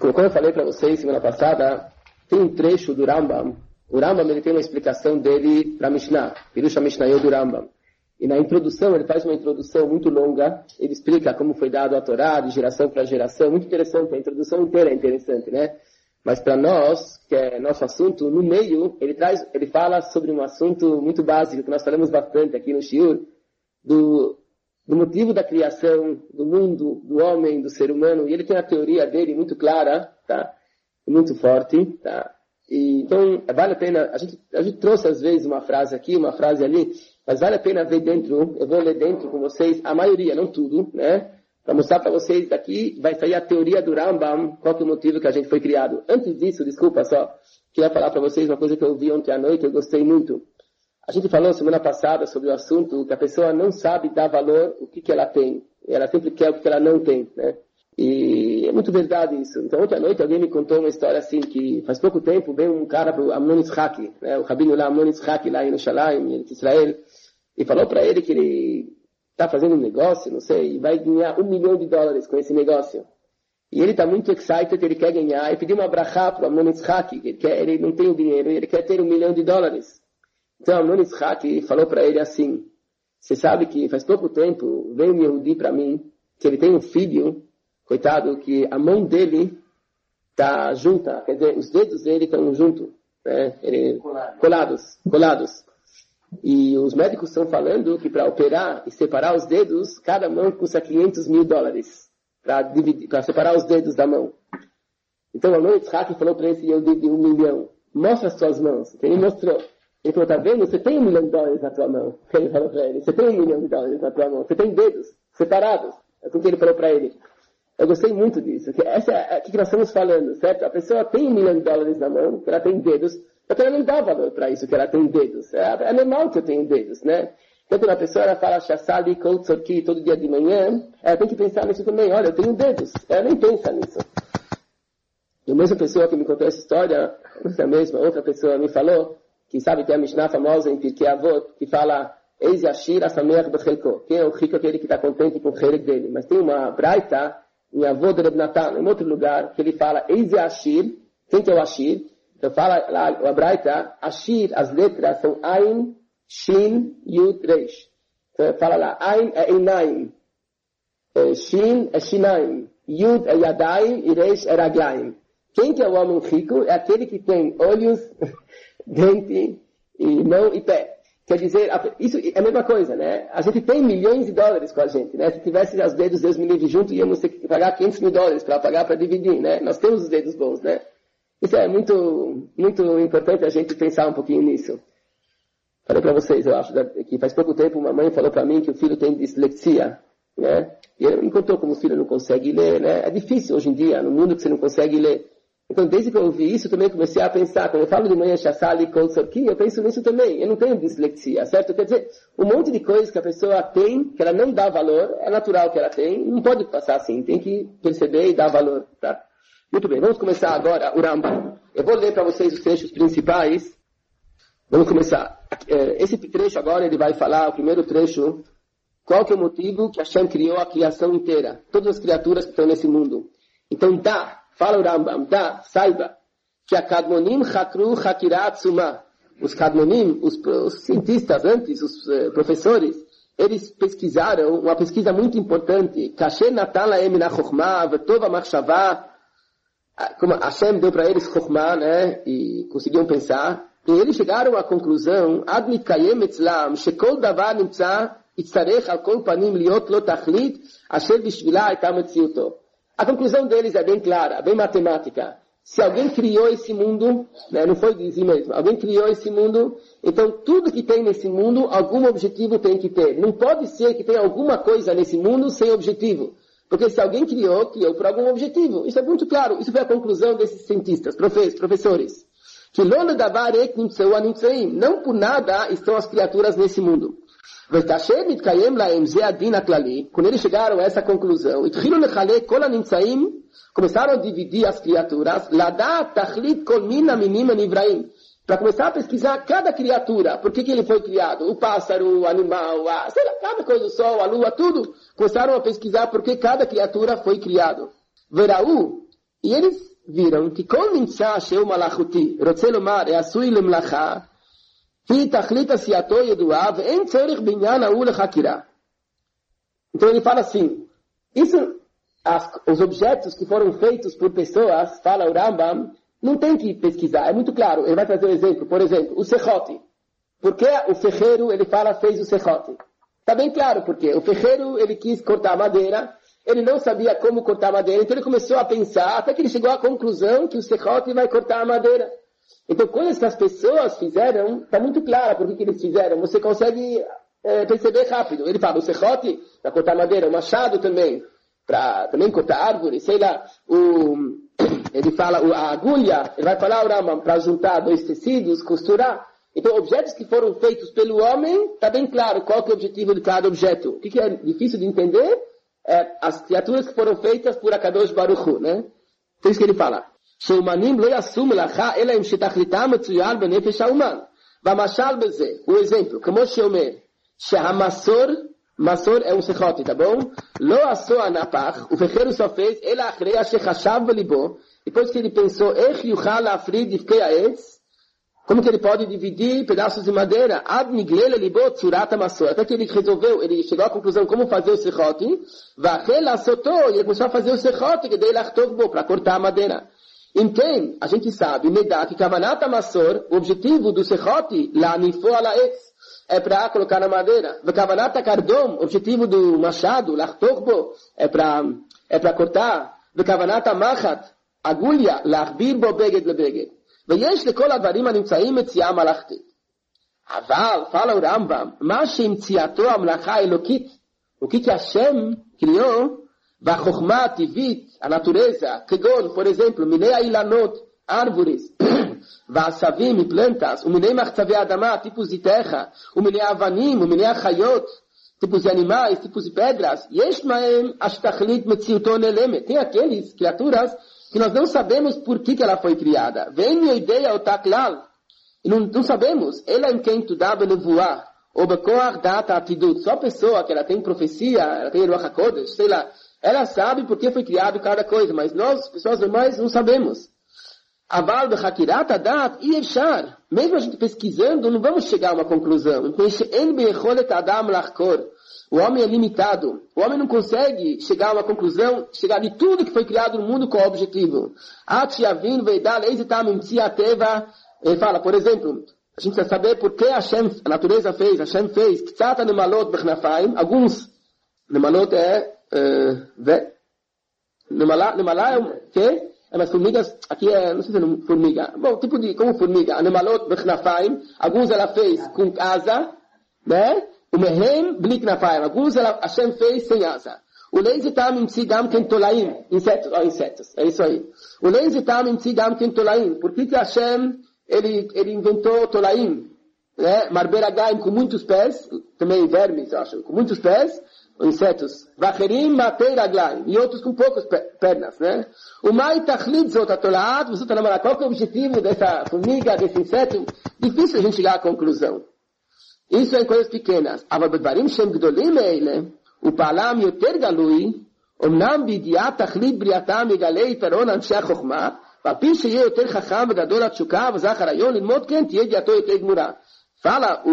Como eu falei para vocês semana passada, tem um trecho do Rambam. O Rambam ele tem uma explicação dele para Mishnah, Pirush HaMishnayot do Rambam. E na introdução, ele faz uma introdução muito longa, ele explica como foi dado a Torá, de geração para geração, muito interessante, a introdução inteira é interessante, né? Mas para nós, que é nosso assunto, no meio, ele fala sobre um assunto muito básico, que nós falamos bastante aqui no Shiur, do motivo da criação, do mundo, do homem, do ser humano, e ele tem a teoria dele muito clara, tá? Muito forte, tá? E, então, vale a pena, a gente trouxe às vezes uma frase aqui, uma frase ali, mas vale a pena ver dentro, eu vou ler dentro com vocês, a maioria, não tudo, né? Para mostrar para vocês daqui, vai sair a teoria do Rambam, qual que é o motivo que a gente foi criado. Antes disso, desculpa só, queria falar para vocês uma coisa que eu vi ontem à noite, eu gostei muito. A gente falou semana passada sobre o assunto que a pessoa não sabe dar valor o que ela tem. Ela sempre quer o que ela não tem, né? E é muito verdade isso. Então, ontem à noite alguém me contou uma história assim, que faz pouco tempo veio um cara para o Amnon Yitzhaki, né? O rabino lá, Amnon Yitzhaki, lá em Yerushalayim, em Israel, e falou para ele que ele está fazendo um negócio, não sei, e vai ganhar $1 milhão com esse negócio. E ele está muito excited, ele quer ganhar, e pediu uma brachá para o Amnon Yitzhaki, ele não tem o dinheiro, ele quer ter $1 milhão. Então, Amnon Yitzhaki falou para ele assim, você sabe que faz pouco tempo veio um Yehudi para mim, que ele tem um filho, coitado, que a mão dele está junta, quer dizer, os dedos dele estão juntos, né? Colados. E os médicos estão falando que para operar e separar os dedos, cada mão custa $500 mil para separar os dedos da mão. Então, o Amnon Yitzhaki falou para esse Yehudi de $1 milhão, mostra as suas mãos. Ele mostrou. Ele falou, tá vendo? Você tem $1 milhão na tua mão. Ele falou para ele, você tem $1 milhão na tua mão. Você tem dedos separados. É o que ele falou para ele. Eu gostei muito disso. Essa é o que nós estamos falando, certo? A pessoa tem $1 milhão na mão, que ela tem dedos, só que ela não dá valor para isso, que ela tem dedos. É normal que eu tenha dedos, né? Então, quando a pessoa ela fala Shassali, Koutzorki, todo dia de manhã, ela tem que pensar nisso também. Olha, eu tenho dedos. Ela nem pensa nisso. E a mesma pessoa que me contou essa história, essa mesma outra pessoa me falou, que sabe, tem a Mishnah famosa em Pirkei Avot, que fala Eis Yashir Asameach Bechelko. Quem é o rico? Aquele que está contente com o chelik dele. Mas tem uma braita em Avot de Reb Natan, em outro lugar, que ele fala Eis Yashir. Quem que é o Ashir? Então fala lá, a braita, Ashir, as letras são Ain, Shin, Yud, Reish. Então fala lá, Ain é Einaim, Shin é Shinaim, Yud é Yadaim e Reish é Raglaim. Quem que é o homem rico? É aquele que tem olhos, dente e mão e pé. Quer dizer, isso é a mesma coisa, né? A gente tem $1 milhões com a gente, né? Se tivesse os dedos, Deus me livre, junto, íamos ter que pagar $500 mil para pagar para dividir, né? Nós temos os dedos bons, né? Isso é muito, muito importante a gente pensar um pouquinho nisso. Falei para vocês, eu acho, que faz pouco tempo uma mãe falou para mim que o filho tem dislexia, né? E ele me contou como o filho não consegue ler, né? É difícil hoje em dia, no mundo que você não consegue ler. Então, desde que eu ouvi isso, também comecei a pensar, quando eu falo de manhã Shassali, Koutzorki, eu penso nisso também. Eu não tenho dislexia, certo? Quer dizer, um monte de coisas que a pessoa tem, que ela não dá valor, é natural que ela tem, não pode passar assim, tem que perceber e dar valor, tá? Muito bem, vamos começar agora o Rambam. Eu vou ler para vocês os trechos principais. Vamos começar. Esse trecho agora, ele vai falar, o primeiro trecho, qual que é o motivo que Hashem criou a criação inteira, todas as criaturas que estão nesse mundo. Então, fala o Rambam, saiba que a Kadmonim Chakru Hakirat Sumah. Os Kadmonim, os cientistas antes, os professores, eles pesquisaram uma pesquisa muito importante. Kasher Natan Lahem Min HaChokhmah V'tov HaMachshavah. Como Hashem deu para eles Chokhmah, né? E conseguiam pensar. E eles chegaram à conclusão, Ad Mitkayem Etzlam, Shekol Davar Nimtza, Itzarech Al Kol Panim Liot Lo Tachlit, Asher Bishvila Etam Etziuto. A conclusão deles é bem clara, bem matemática. Se alguém criou esse mundo, né, não foi de si mesmo, alguém criou esse mundo, então tudo que tem nesse mundo, algum objetivo tem que ter. Não pode ser que tenha alguma coisa nesse mundo sem objetivo. Porque se alguém criou por algum objetivo. Isso é muito claro. Isso foi a conclusão desses cientistas, professores. Que não por nada estão as criaturas nesse mundo. Quando eles chegaram a essa conclusão, começaram a dividir as criaturas, para começar a pesquisar cada criatura, por que ele foi criado, o pássaro, o animal, sei lá, cada coisa, o sol, a lua, tudo. Começaram a pesquisar por que cada criatura foi criado. Veraú, e eles viram que quando Nimtza Sheu Malachuti, Rotze Lomar, Asui Lemlacha, Fi Tachlit Asiato Yeduav, En Tzorich Binyan Aul Hakirah. Então ele fala assim, os objetos que foram feitos por pessoas, fala o Rambam, não tem que pesquisar, é muito claro. Ele vai trazer um exemplo, por exemplo, o serrote. Por que o ferreiro, ele fala, fez o serrote? Está bem claro por quê. O ferreiro, ele quis cortar madeira, ele não sabia como cortar madeira, então ele começou a pensar, até que ele chegou à conclusão que o serrote vai cortar a madeira. Então, quando essas pessoas fizeram, está muito claro por que eles fizeram. Você consegue perceber rápido. Ele fala, o serrote, para cortar madeira, o machado também, para também cortar árvore, sei lá, ele fala a agulha, ele vai falar o Rambam para juntar dois tecidos, costurar. Então, objetos que foram feitos pelo homem, está bem claro qual que é o objetivo de cada objeto. O que é difícil de entender é as criaturas que foram feitas por Akadosh Baruch Hu, né? Então, isso que ele fala. Sheumanim lo yasum lacha elaim shetachlitam metzuyal benefesh ha'uman. Vamashal beze. O exemplo, como sheomer, Masor é um serrote, tá bom? Lo aso anapach, o ferreiro só fez, ela achreia shechashav velibo, depois que ele pensou, ech yuchal afrid difkei aetz, como que ele pode dividir pedaços de madeira? Ad niglele libo tsurata masor, até que ele resolveu, ele chegou à conclusão como fazer o serrote, vachel asoto, e ele começou a fazer o serrote, que dei lachtov bo, para cortar a madeira. Então, a gente sabe, Nedá, que kavanata masor, o objetivo do serrote, la nifo ala etz, é para colocar na madeira. Vekavanata kardom, o objetivo do machado, lachtorbo, é para cortar. Vekavanata machat, agulha, lachbir bo beged lebeged. Veyesh lekol advarim הנמצאים מציאה מלאכתית. אבל, fala o Rambam, מה שהמציאתו המלאכה האלוקית, o que Hashem criou, והחוכמה הטבעית, a natureza, כגון, por exemplo, מיני האילנות, árvores, ועשבים e plantas, ומיני מחצבי אדמה, tipos de terra, ומיני אבנים, ומיני החיות, tipos de animais, tipos de pedras, יש מהם השתכלית מציאותו נעלמת. Tem aqueles criaturas que nós não sabemos por que ela foi criada. Vem a ideia, o taklal, e não sabemos, ela em quem tu dá benevoar, ou bekoar data atidut, só a pessoa que ela tem profecia, ela tem Ruach HaKodesh, sei lá, ela sabe por que foi criado cada coisa, mas nós, pessoas normais, não sabemos. Aval de Hakirat Adat e Efshar. Mesmo a gente pesquisando, não vamos chegar a uma conclusão. O homem é limitado. O homem não consegue chegar a uma conclusão, chegar de tudo que foi criado no mundo com o objetivo. Ele fala, por exemplo, a gente precisa saber por que a natureza fez, Hashem fez, alguns, Nemalot é, Nemalá é o quê? Mas formigas, aqui é, não sei se é formiga. Bom, tipo de, como formiga. Anemalot bechnafayim. Alguns ela fez com asa, né? O mehem bli knafaim. Alguns ela, Hashem fez sem asa. O leizi tam imtzi gam ken tolaim. Insetos. É isso aí. O leizi tam imtzi gam ken tolaim. Por que Hashem, ele inventou tolaim? Né? Marberagaim com muitos pés. Também vermes, eu acho. Com muitos pés. Insetos. Vacherim matei raglaim. E outros com poucas pernas, né? O mai tachlit zot atolaat, você está namorando. Qual que é o objetivo dessa formiga, desse inseto? Difícil a gente chegar à conclusão. Isso é em coisas pequenas. Aber bedvarim shem gdolim eile, o palam yoter galui, omnam bidiat tachlit briatam egalei taron anshe chokhma, vapir sheye yoter chacham v'gadol atshuka v'zach harayon, lilmod ken tiye diato yoter gmura. Fala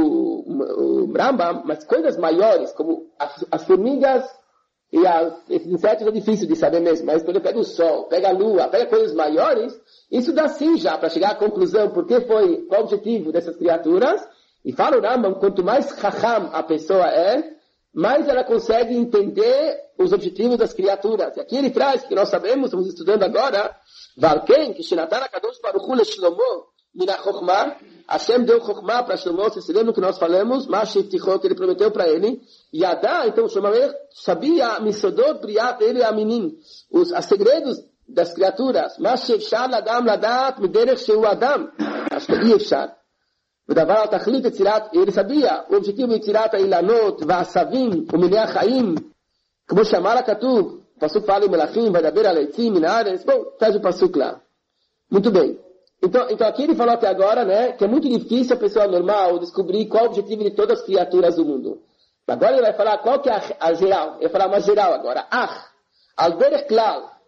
o Rambam, mas coisas maiores, como as formigas e esses insetos é difícil de saber mesmo, mas quando pega o sol, pega a lua, pega coisas maiores, isso dá sim já para chegar à conclusão qual o objetivo dessas criaturas. E fala o Rambam, quanto mais chacham a pessoa é, mais ela consegue entender os objetivos das criaturas. E aqui ele traz, que nós sabemos, estamos estudando agora, Valken, que Shenatan HaKadosh Baruch Hu leShlomo, Mina Chokhmah, Hashem deu Chokhmah para Shlomo, vocês se lembram que nós falamos, Mashivtichot, que ele prometeu para ele, Yadá, então Shlomo sabia, Misodot Briat, ele Aminim, os segredos das criaturas, Mashivshar Ladam Ladat, Miderech Sheu Adam, acho que Yevshar. ודבר התכלית יצירת, ele sabia, o objetivo de יצירת האילנות והעשבים ומיני החיים, כמו שאמר הכתוב, הפסוק fala em מלאכים, וידבר על העצים מן הארץ, bom, traz o pasuk lá. Muito bem. Então aqui ele falou até agora, né, que é muito difícil a pessoa normal descobrir qual é o objetivo de todas as criaturas do mundo. Agora ele vai falar qual que é a geral. Ele vai falar uma geral agora. Al derech klal,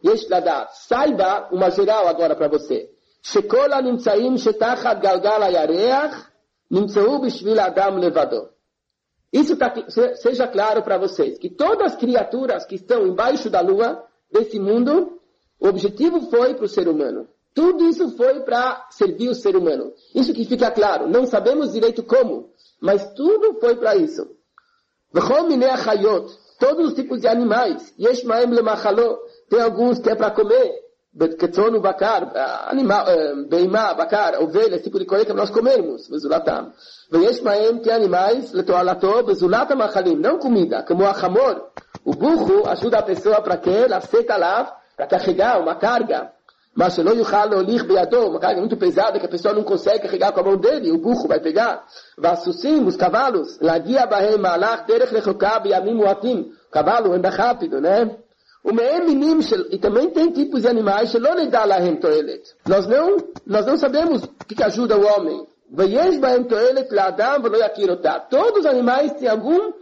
Yesh ladat. Saiba uma geral agora para você. Shekol הנמצאים שתחת גלגל הירח נמצאו בשביל אדם לבדו. Isso seja claro para vocês, que todas as criaturas que estão embaixo da lua, desse mundo, o objetivo foi para o ser humano. Tudo isso foi para servir o ser humano. Isso que fica claro. Não sabemos direito como, mas tudo foi para isso. V'chol minei achayot, todos os tipos de animais. Yesh ma'em lemachalo, tem alguns que é para comer. Ketzon bakar, animal, beimá, bakar, ovelha, esse tipo de coisa que nós comemos. Bezulatam. Veyesh ma'em, tem animais, letoalato, bezulatam achalim, não comida, como a chamor. O burro ajuda a pessoa para quê? Lafseta lá, para carregar uma carga. Mas se não yuchal olich beador, uma carga muito pesada que a pessoa não consegue carregar com a mão dele, o burro vai pegar. Vassusim, os cavalos, lagia bahem malach derech lechoká biamim muatim. O cavalo anda rápido, né? O me'em minim, e também tem tipos de animais, shelo nedá lahem toelet. Nós não sabemos o que ajuda o homem. Veyesh bahem toelet la'adam velo yakirotá. Todos os animais têm algum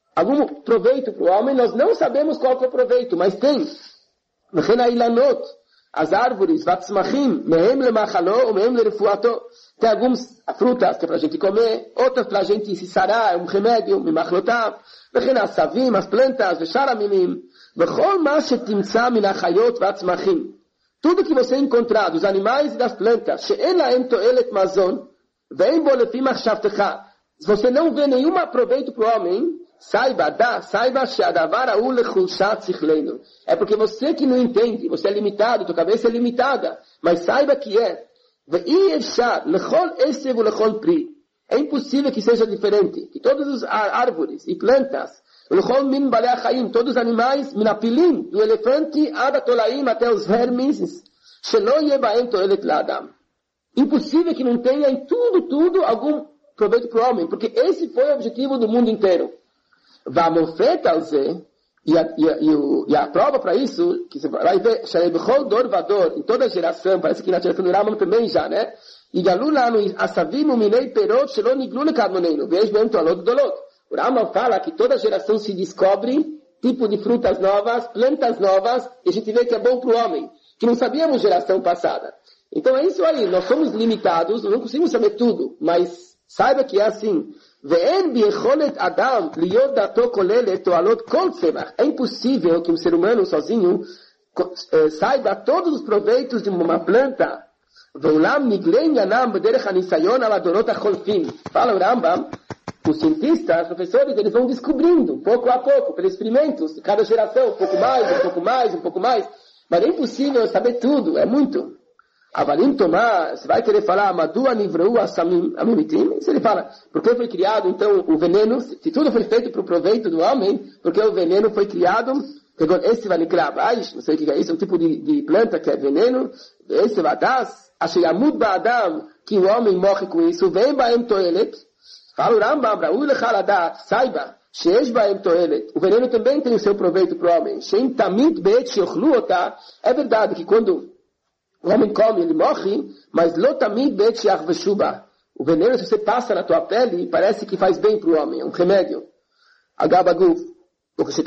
proveito para o homem, nós não sabemos qual é o proveito, mas tem. V'chen ha'ilanot, as árvores, vatzmachim, mehem lemachalo, mehem lerefuato. Tem algumas frutas que é para a gente comer, outras para a gente se sarar, é um remédio, mimachlotav. V'chen asavim, as plantas, v'shar haminim. V'chol ma shetimtza min hachayot vatzmachim. Tudo que você encontrar dos animais e das plantas, she'en lahem toelet mazon, ve'en bo lefi machshavtecha. Se você não vê nenhum proveito para o homem, saiba she'adavar ha'u lechulshat sichleinu. É porque você que não entende, você é limitado, tua cabeça é limitada, mas saiba que é. Ve'i efshar lechol esev ulechol pri. É impossível que seja diferente, que todas as árvores e plantas, ulechol min balei achaim, todos os animais, minapilim, do elefante, adatolaim, até os vermes, shelo yebaem toelet la'adam. Impossível que não tenha em tudo algum proveito para o homem, porque esse foi o objetivo do mundo inteiro. Vamofet alze, e a prova para isso, que você vai ver, Sharebechol dor vador, em toda geração, parece que na geração do Rambam também já, né? E galu lá no asavim uminei perot shelo niglu lekadmonenu, vejo bem toalot dolot. O Rambam fala que toda geração se descobre tipo de frutas novas, plantas novas, e a gente vê que é bom para o homem, que não sabíamos geração passada. Então é isso aí, nós somos limitados, não conseguimos saber tudo, mas saiba que é assim. É impossível que um ser humano sozinho saiba todos os proveitos de uma planta. Fala o Rambam, os cientistas, os professores, eles vão descobrindo, pouco a pouco, pelos experimentos, cada geração, um pouco mais, mas é impossível saber tudo, é muito. Avalim tomar, você vai querer falar, Madua nivreu asamim amimitim? Se ele fala, por que foi criado então o veneno? Se tudo foi feito para o proveito do homem, porque o veneno foi criado? Esse vai nikrabaish, não sei o que é isso, um tipo de planta que é veneno. Esse vai dar, achayamud ba'adam, que o homem morre com isso. Vem baem toelet. Fala o Rambam, Raul lechaladat, saiba, sheesh baem toelet. O veneno também tem o seu proveito para o homem. Sheim tamit beet sheochlu otah. É verdade que quando o homem come, ele morre, mas lotamid bet shachveshuba. O veneno, se você passa na tua pele, parece que faz bem para o homem, é um remédio. Agabaguf. Você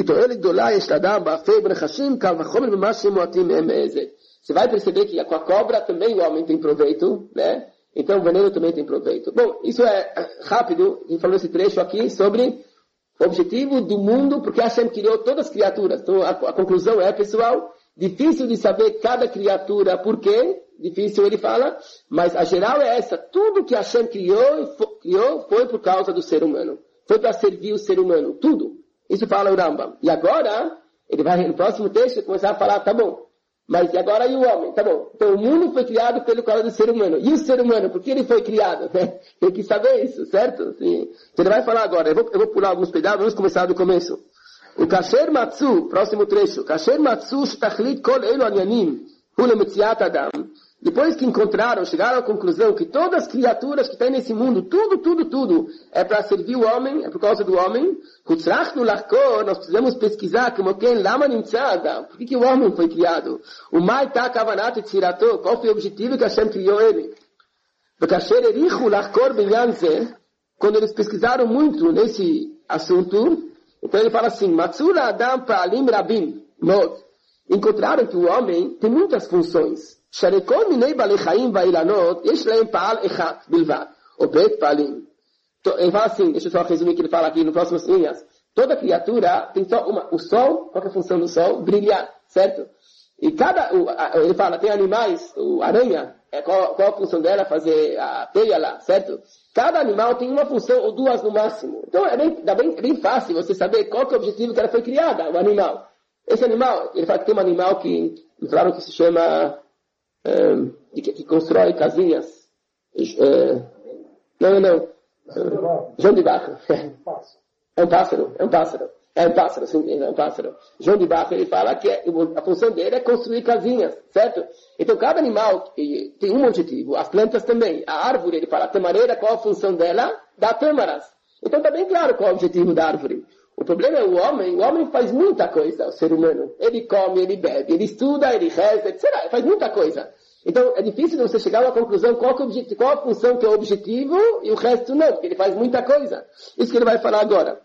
vai perceber que com a cobra também o homem tem proveito, né? Então o veneno também tem proveito. Bom, isso é rápido, a gente falou esse trecho aqui sobre o objetivo do mundo, porque Hashem criou todas as criaturas. Então a conclusão é, pessoal, difícil de saber cada criatura por quê, difícil ele fala, mas a geral é essa, tudo que Hashem criou foi por causa do ser humano, foi para servir o ser humano, tudo. Isso fala o Rambam. E agora, ele vai no próximo texto começar a falar, tá bom, mas e agora e o homem? Tá bom, então o mundo foi criado pelo causa do ser humano, e o ser humano, por que ele foi criado? Tem que saber isso, certo? Sim. Então ele vai falar agora, eu vou pular alguns pedaços, vamos começar do começo. O Kasher Matsu, próximo trecho. Kasher Matsu shtachlit kol elu anyanim hu lemetziat adam. Depois que chegaram à conclusão que todas as criaturas que tem nesse mundo, tudo, é para servir o homem, é por causa do homem. Hutzrachnu lachkor, nós precisamos pesquisar como quem lama nimtza adam. Por que o homem foi criado? O mai ta kavanat etzirato, qual foi o objetivo que Hashem criou ele? O Kasher erichu lachkor binyanze, quando eles pesquisaram muito nesse assunto, então ele fala assim, Matsura Adam Pa'alim Rabim, encontraram que o homem tem muitas funções. Sharekol minei balechaim vailanot, yesh lehem pa'al echat bilvad, obet palim. Ele fala assim, deixa eu só resumir o que ele fala aqui no próximas linhas. Toda criatura tem só uma. O sol, qual é a função do sol? Brilhar, certo? E ele fala, tem animais, a aranha, qual a função dela? Fazer a teia lá, certo? Cada animal tem uma função ou duas no máximo. Então é bem fácil você saber qual que é o objetivo que ela foi criada, o animal. Esse animal, ele fala que tem um animal que, me falaram que se chama, que constrói casinhas. Não. João de Barro. É um pássaro, sim, é um pássaro. João de Barro, ele fala que a função dele é construir casinhas, certo? Então, cada animal tem um objetivo. As plantas também. A árvore, ele fala, a tamareira, qual a função dela? Dá tâmaras. Então, está bem claro qual é o objetivo da árvore. O problema é o homem faz muita coisa, o ser humano. Ele come, ele bebe, ele estuda, ele reza, etc. Ele faz muita coisa. Então, é difícil você chegar a uma conclusão qual a função que é o objetivo e o resto não, porque ele faz muita coisa. Isso que ele vai falar agora.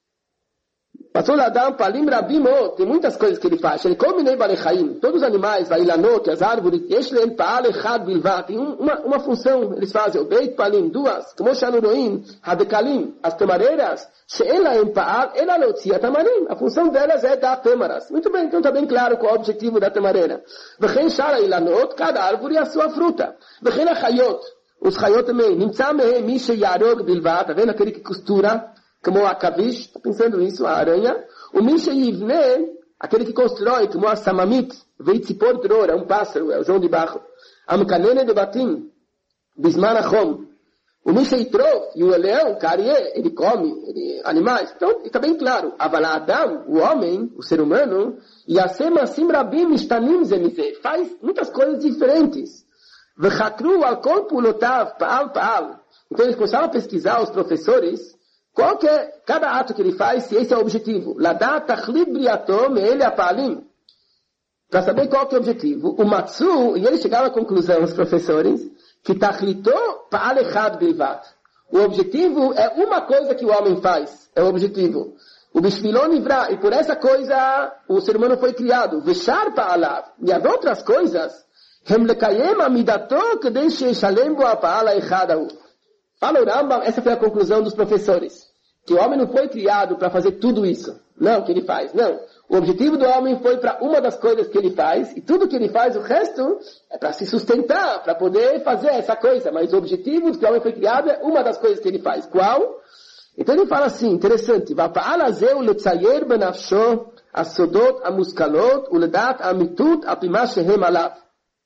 Passou Adam, Palim, Rabimo, tem muitas coisas que ele faz. Ele come nem balechaim. Todos os animais, Vailanot, as árvores, Yeshlen, Paal, Echad, Bilvat, tem uma função, eles fazem, o Beit, Palim, duas, como Shanuroim, Hadekalim, as tamareiras, She'elaim, Paal, Elalotzi, a tamarim. A função delas é dar tâmaras. Muito bem, então está bem claro qual é o objetivo da tamareira. V'chen Shara, Ilanot, cada árvore a sua fruta. V'chen Achayot, os Chayot também, Nimtza mehem, Mishe, Yarog, Bilvat, tá vendo aquele que costura, como a kavish, está pensando nisso, a aranha. O Misha Yivne, aquele que constrói, como a Samamit, Veitzipor Dror, é um pássaro, é o João de Barro. Amkanene de Batim, Bisman Achom. O Misha Yitrof, e o leão, Karie, ele come animais. Então, está bem claro. Avala Adam, o homem, o ser humano, Yasem Asim Rabim Ishtanim Zemize, faz muitas coisas diferentes. Vechakru al kol pulotav, Paal. Então, eles começaram a pesquisar, os professores, qual que é cada ato que ele faz, se esse é o objetivo? Ladat tachlit briatom ele apalim. Para saber qual que é o objetivo. O Matsu, e ele chegava à conclusão, os professores, que tachlitou pa'al echad bilvat. O objetivo é uma coisa que o homem faz. É o objetivo. O bishvilon ivra, e por essa coisa o ser humano foi criado. Veshar pa'alav. E as outras coisas, hem lekayem amidato kedei sheishalem bo apa'al echadahu. Fala o Rambam, essa foi a conclusão dos professores. Que o homem não foi criado para fazer tudo isso. Não, que ele faz. Não. O objetivo do homem foi para uma das coisas que ele faz. E tudo que ele faz, o resto, é para se sustentar, para poder fazer essa coisa. Mas o objetivo do que o homem foi criado é uma das coisas que ele faz. Qual? Então ele fala assim, interessante. Va'pa'al hazeh uletzayer benafsho asodot amuskalot uledat amitut apima shehem alav.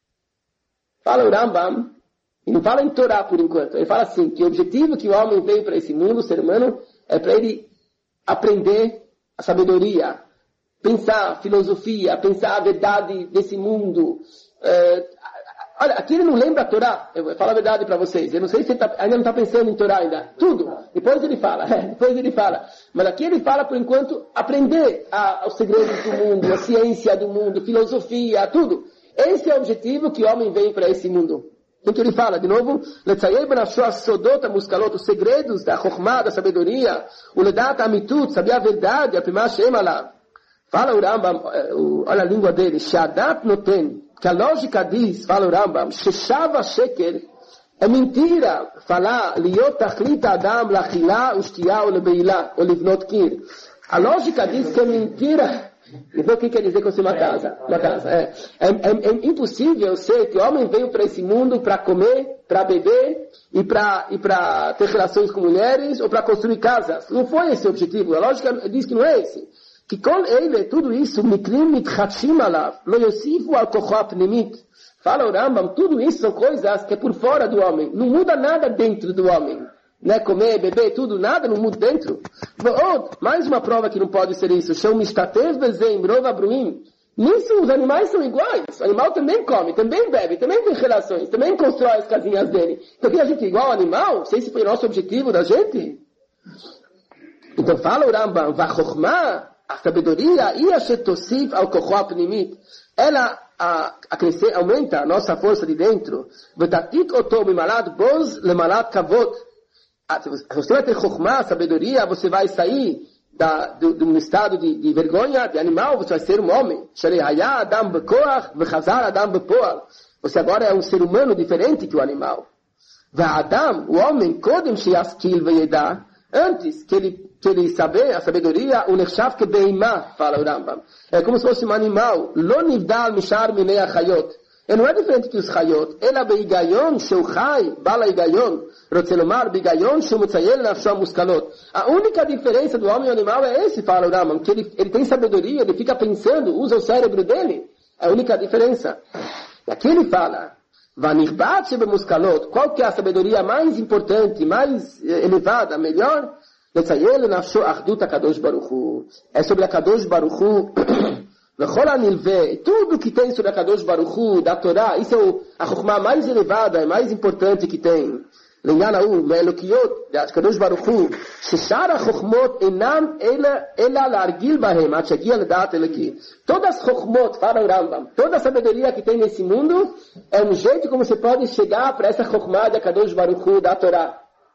Fala o Rambam. E não fala em Torá por enquanto. Ele fala assim, que o objetivo que o homem veio para esse mundo, o ser humano, é para ele aprender a sabedoria, pensar filosofia, pensar a verdade desse mundo. Olha, aqui ele não lembra a Torá. Eu vou falar a verdade para vocês. Eu não sei se ele ainda não está pensando em Torá ainda. Tudo. Depois ele fala. Mas aqui ele fala, por enquanto, aprender os segredos do mundo, a ciência do mundo, filosofia, tudo. Esse é o objetivo que o homem veio para esse mundo. Então ele fala, de novo, os segredos da chokhmah, da sabedoria, o ledat amitut, saber a verdade, a primar Shem alav. Fala o Rambam, olha a língua dele, shadat noten, que a lógica diz, fala o Rambam, sheshava sheker, é mentira falar, liot tachlit adam lachila, ushtia, ou lebeila, ou livnot kir. A lógica diz que é mentira. Então o que quer dizer construir uma casa? É impossível ser que o homem veio para esse mundo para comer, para beber e para ter relações com mulheres ou para construir casas. Não foi esse o objetivo. A lógica diz que não é esse. Que com ele, tudo isso, mikrim mitchatshim alav, lo yosifu al kochah pnimit. Fala o Rambam, tudo isso são coisas que é por fora do homem. Não muda nada dentro do homem. Né, comer, beber, tudo, nada no mundo dentro. Mais uma prova que não pode ser isso. Nisso os animais são iguais. O animal também come, também bebe, também tem relações, também constrói as casinhas dele. Então que a gente é igual ao animal? Não sei se foi o nosso objetivo da gente. Então fala o Rambam, a sabedoria, ela aumenta a nossa força de dentro. Se você vai ter chokhmah, sabedoria, você vai sair do estado de vergonha, de animal, você vai ser um homem. Você agora é um ser humano diferente que o animal. O homem, antes que ele saber a sabedoria, o nechshav que beimá, fala o Rambam. É como se fosse um animal. Lo nivdal mishar minei achayot. Ele não é diferente que os chayot. Ela beigayon, sheu chai, bala igayon. Rotzelomar, beigayon, sheu mutzayel, nafsham muskalot. A única diferença do homem e do animal é esse, fala o Rambam, que ele tem sabedoria, ele fica pensando, usa o cérebro dele. É a única diferença. E aqui ele fala, vanirbat shebe muskalot. Qual que é a sabedoria mais importante, mais elevada, melhor? Netzayel, nafsham achdut HaKadosh Baruch Hu. É sobre a Kadosh Baruch Hu. Tudo que tem sobre a Kadosh Baruch Hu, da Torá, isso é a Chokhmah mais elevada, mais importante que tem. Lenyanahu, Me'elokiyot, da Kadosh Baruch Hu, Sheshara Chokhmot enam ela largil bahem, atchagia ledat eleki. Todas as Chokhmot, fala o Rambam, toda a sabedoria que tem nesse mundo, é um jeito como você pode chegar para essa Chokhmah da Kadosh Baruch Hu, da Torá.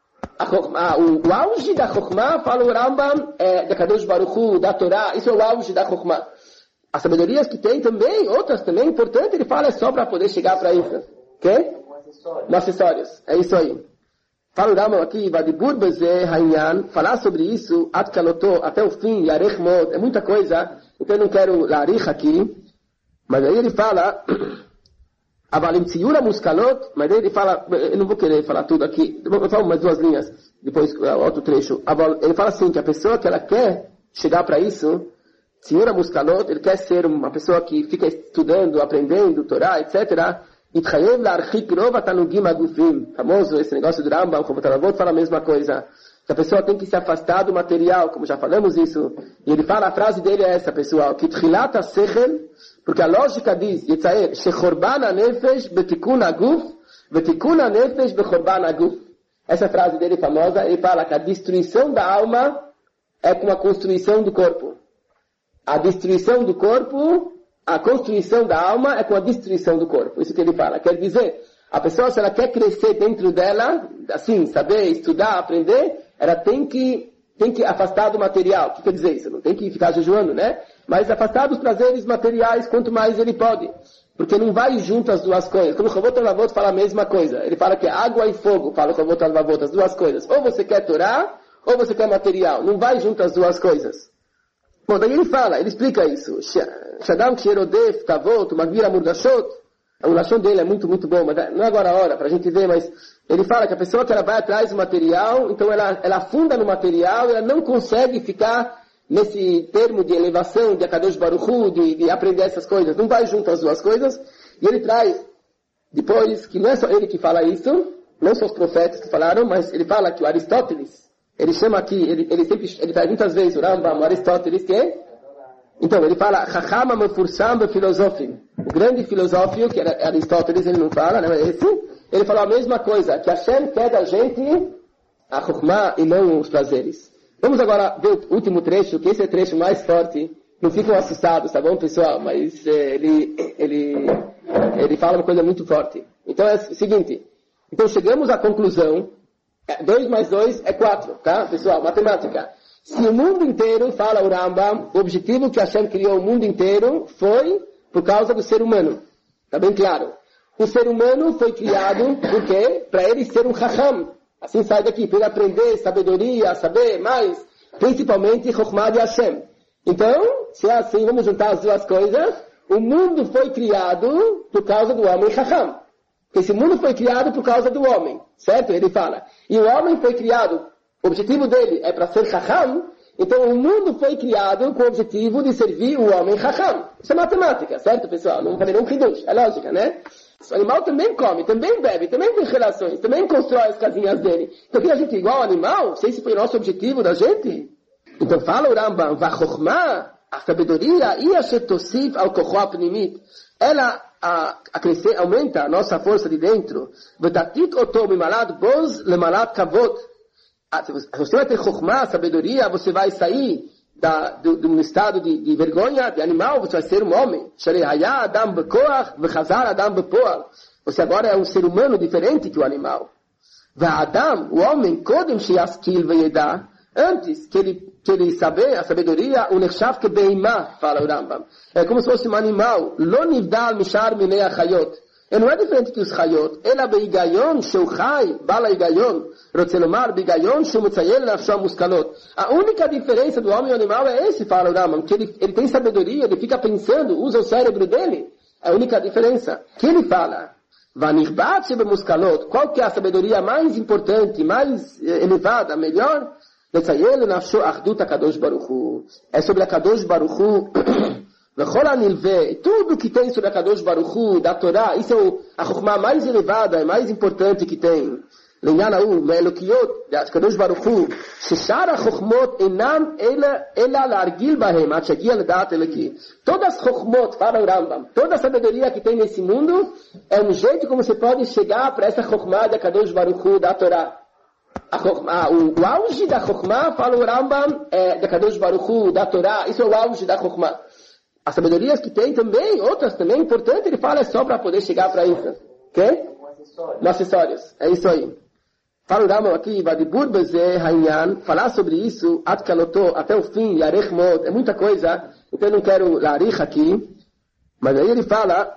O auge da Chokhmah, fala o Rambam, é da Kadosh Baruch Hu, da Torá, isso é o auge da Chokhmah. As sabedorias que tem também, outras também, importante, ele fala, é só para poder chegar para isso. Ok? Acessórios. É isso aí. Fala o Rambam aqui, Vadibur Bezeh Hainyan, falar sobre isso, até o fim, Yarech Mod, é muita coisa, então eu não quero larich aqui, mas aí ele fala, Avalim Tziyura Muskalot, mas aí ele fala, eu não vou querer falar tudo aqui, vou falar umas 2 linhas, depois outro trecho. Ele fala assim, que a pessoa que ela quer chegar para isso, Senhora Muskalot, ele quer ser uma pessoa que fica estudando, aprendendo, Torá, etc. Itchayev l'archik rov atanugim agufim. Famoso esse negócio do Rambam, como Talavot fala a mesma coisa. Que a pessoa tem que se afastar do material, como já falamos isso. E ele fala, a frase dele é essa, pessoal. Que tchilat ha-sechel, porque a lógica diz, Yitzayer, shechorban ha-nefesh betikun aguf, betikun ha-nefesh bechorban aguf. Essa frase dele famosa, ele fala que a destruição da alma é com a construção do corpo. A destruição do corpo, a construção da alma é com a destruição do corpo. Isso que ele fala. Quer dizer, a pessoa, se ela quer crescer dentro dela, assim, saber, estudar, aprender, ela tem que afastar do material. O que quer dizer isso? Não tem que ficar jejuando, né? Mas afastar dos prazeres materiais, quanto mais ele pode. Porque não vai junto as duas coisas. Quando o Chavot HaLevavot fala a mesma coisa. Ele fala que é água e fogo, fala o Chavot HaLevavot, as duas coisas. Ou você quer Torá, ou você quer material. Não vai junto as duas coisas. Bom, daí ele fala, ele explica isso. Shadam Ksherodef, Kavot, Magvira Murdashot. O lashon dele é muito, muito bom, mas não é agora a hora para a gente ver, mas ele fala que a pessoa que ela vai atrás do material, então ela afunda no material, ela não consegue ficar nesse termo de elevação, de Akadosh Baruch Hu, de aprender essas coisas. Não vai junto as duas coisas. E ele traz, depois, que não é só ele que fala isso, não são os profetas que falaram, mas ele fala que o Aristóteles, ele chama aqui, ele faz muitas vezes o Rambam, o Aristóteles, que é? Então, ele fala, Chachama Mefursam Befilosofim. O grande filosófio, que era Aristóteles, ele não fala, né? Esse, ele falou a mesma coisa, que Hashem quer da gente a Chokhmah e não os prazeres. Vamos agora ver o último trecho, que esse é o trecho mais forte. Não ficam assustados, tá bom, pessoal? Mas ele fala uma coisa muito forte. Então é o seguinte, então chegamos à conclusão, 2 mais 2 é 4, tá, pessoal? Matemática. Se o mundo inteiro, fala o Rambam, o objetivo que Hashem criou o mundo inteiro foi por causa do ser humano. Tá bem claro. O ser humano foi criado, por quê? Para ele ser um Chacham. Assim sai daqui, para ele aprender sabedoria, saber mais, principalmente Chokhmah de Hashem. Então, se é assim, vamos juntar as duas coisas. O mundo foi criado por causa do homem Chacham. Esse mundo foi criado por causa do homem, certo? Ele fala. E o homem foi criado, o objetivo dele é para ser Chacham, então o mundo foi criado com o objetivo de servir o homem Chacham. Isso é matemática, certo, pessoal? Não falei nem Hidush, é lógica, né? O animal também come, também bebe, também tem relações, também constrói as casinhas dele. Então que a gente é igual ao animal? Se esse foi o nosso objetivo da gente? Então fala o Rambam, Vachokhmah, a sabedoria, Iashetosif al Kochoah Pnimit, ela a crescer, aumenta a nossa força de dentro. Vetatit oto mimalat boz lemalat kavot. Se você vai ter Chokhmah, sabedoria, você vai sair de um estado de vergonha, de animal, você vai ser um homem. Você agora é um ser humano diferente que o animal. O homem, antes que que ele saber, a sabedoria, o nechshav que beimá, fala o Rambam. É como se fosse um animal. Lo nivdal mishar minei achayot. Ele não é diferente que os chayot. Ela beigayon, sheu chai, bala igayon, rotzelomar, beigayon, sheu mutzayel, nafsham muskalot. A única diferença do homem e do animal é esse, fala o Rambam, que ele tem sabedoria, ele fica pensando, usa o cérebro dele. É a única diferença. Que ele fala, vanirbat shebe muskalot, qual que é a sabedoria mais importante, mais elevada, melhor? Letzayel, nafsho, achdut HaKadosh Baruch Hu. É sobre a Kadosh Baruch Hu, tudo que tem sobre a Kadosh Baruch Hu, da Torá, isso é a Chokhmah mais elevada, é mais importante que tem. Lenyanahu, Me'elokiot, da Kadosh Baruch Hu, Sheshar HaChokhmot enam ela largil bahem, atchagia ledat eleki. Todas as Chokhmot, fala o Rambam, toda a sabedoria que tem nesse mundo, é um jeito como você pode chegar para essa Chokhmah da Kadosh Baruch Hu, da Torá. O auge da Chokhmah, fala o Rambam, é da Kadosh Baruch Hu, da Torá, isso é o auge da Chokhmah. As sabedorias que tem também, outras também, importante, ele fala é só para poder chegar para isso. Ok? Nos acessórios. É isso aí. Fala o Rambam aqui, Vadibur Bezeh Hainyan, falar sobre isso, até o fim, Yarech Mod, é muita coisa, então eu não quero larich aqui, mas aí ele fala,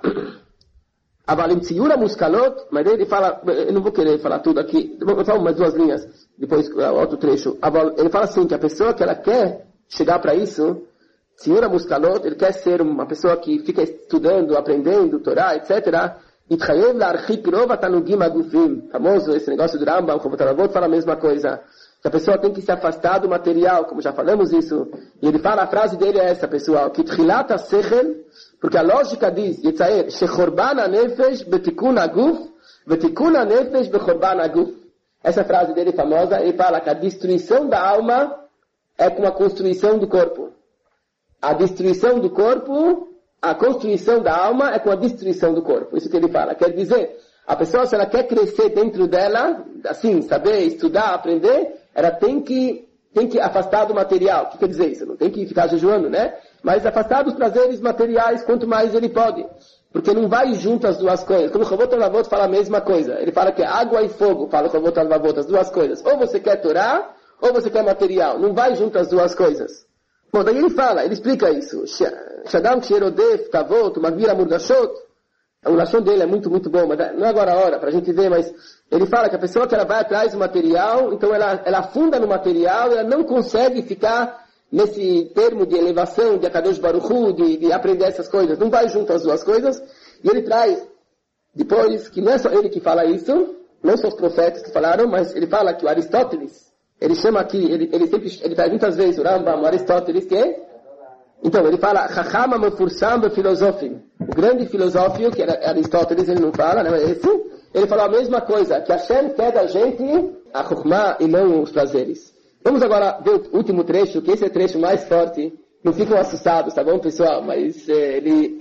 Avalim Tziura Muskalot, mas aí ele fala, eu não vou querer falar tudo aqui, vou falar umas 2 linhas, depois outro trecho. Ele fala assim, que a pessoa que ela quer chegar para isso, Tziura Muskalot, ele quer ser uma pessoa que fica estudando, aprendendo, Torá, etc., Itchayev l'archik rov atanugim agufim. Famoso esse negócio do Rambam, o Chavot fala a mesma coisa. Que a pessoa tem que se afastar do material, como já falamos isso. E ele fala, a frase dele é essa, pessoal. Que tchilat ha-sechel, porque a lógica diz, Yitzayer, shechorban ha-nefesh betikun aguf, betikun ha-nefesh bechorban aguf. Essa frase dele é famosa. Ele fala que a destruição da alma é com a construção do corpo. A destruição do corpo... A construção da alma é com a destruição do corpo. Isso que ele fala. Quer dizer, a pessoa, se ela quer crescer dentro dela, assim, saber, estudar, aprender, ela tem que afastar do material. O que quer dizer isso? Não tem que ficar jejuando, né? Mas afastar dos prazeres materiais quanto mais ele pode. Porque não vai junto as duas coisas. Como o Chavot HaLevavot fala a mesma coisa. Ele fala que é água e fogo, fala o Chavot HaLevavot, as duas coisas. Ou você quer Torá, ou você quer material. Não vai junto as duas coisas. Bom, daí ele fala, ele explica isso. Shadam Ksherodef, Tavot, Magvira Murdashot. O lashon dele é muito, muito bom, mas não é agora a hora para a gente ver, mas ele fala que a pessoa que ela vai atrás do material, então ela afunda no material, ela não consegue ficar nesse termo de elevação, de Akadosh Baruch Hu, de aprender essas coisas. Não vai junto as duas coisas. E ele traz, depois, que não é só ele que fala isso, não são os profetas que falaram, mas ele fala que o Aristóteles, ele chama aqui, ele traz muitas vezes o Rambam, o Aristóteles, que é? Então, ele fala, Chachama Mefursam Befilosofim. O grande filosófio, que era Aristóteles, ele não fala, né? Esse, ele falou a mesma coisa, que Hashem quer da gente a Chokhmah e não os prazeres. Vamos agora ver o último trecho, que esse é o trecho mais forte. Não ficam assustados, tá bom, pessoal? Mas ele